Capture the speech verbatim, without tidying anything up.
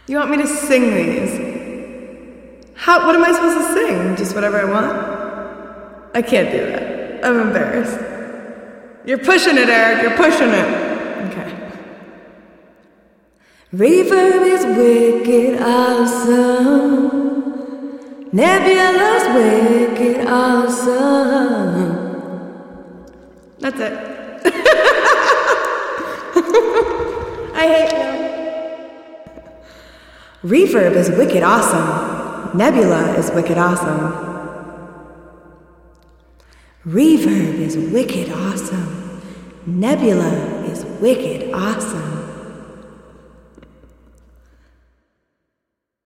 You want me to sing these? How, what am I supposed to sing? Just whatever I want? I can't do that. I'm embarrassed. You're pushing it, Eric. You're pushing it. Okay. Reverb is wicked awesome. Nebula's wicked awesome. That's it. I hate you. Reverb is wicked awesome. Nebula is wicked awesome. Reverb is wicked awesome. Nebula is wicked awesome.